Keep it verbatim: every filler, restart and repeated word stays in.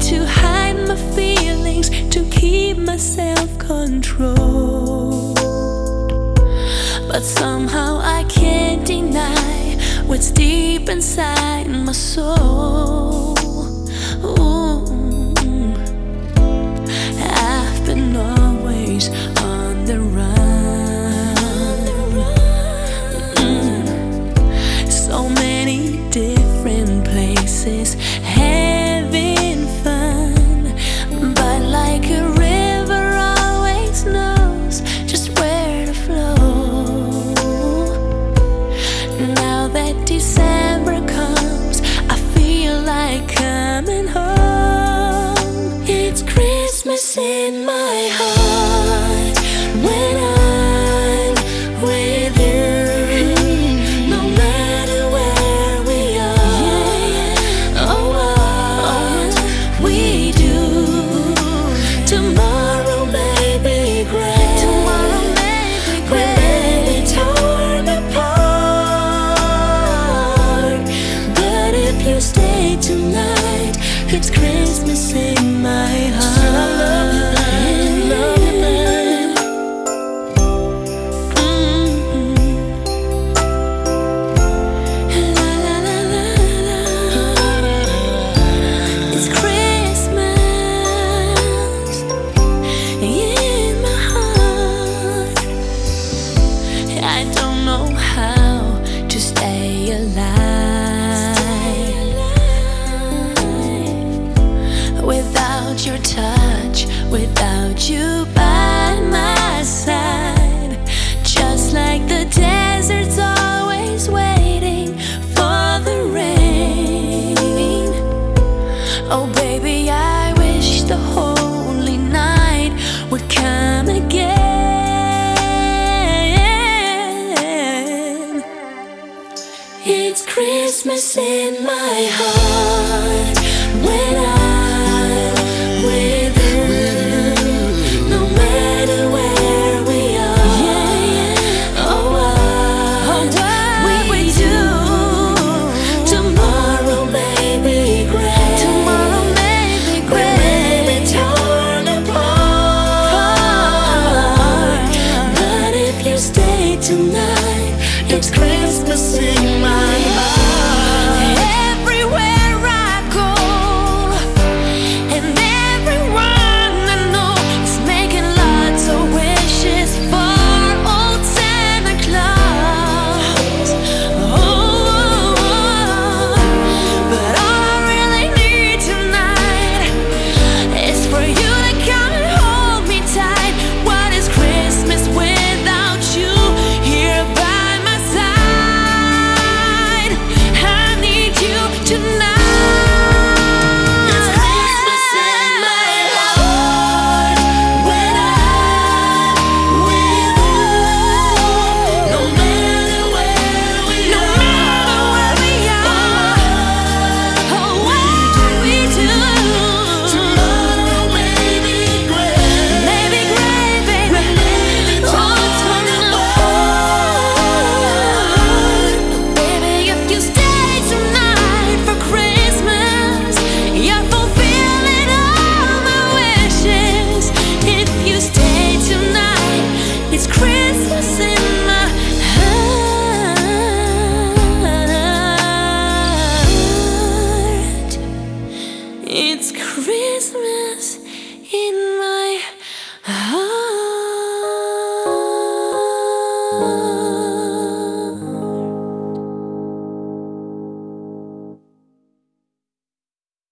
to hide my feelings, to keep my self-control. But somehow I can't deny what's deep inside my soul. Ooh, I've been always on the run. Mm. So many different places, having fun, but like a river always knows just where to flow. Now that December comes, I feel like coming home. It's Christmas in my heart when I'm with you. No matter where we are, oh, what we do tomorrow may be great. Tomorrow may be great. We may be torn apart, but if you stay tonight, it's Christmas in my heart. I love you, babe. Love you, babe. Mm-hmm. La, la, la, la, la. It's Christmas in my heart. I don't know how to stay alive without your touch, without you by my side. Just like the desert's always waiting for the rain. Oh baby, I wish the holy night would come again. It's Christmas in my heart when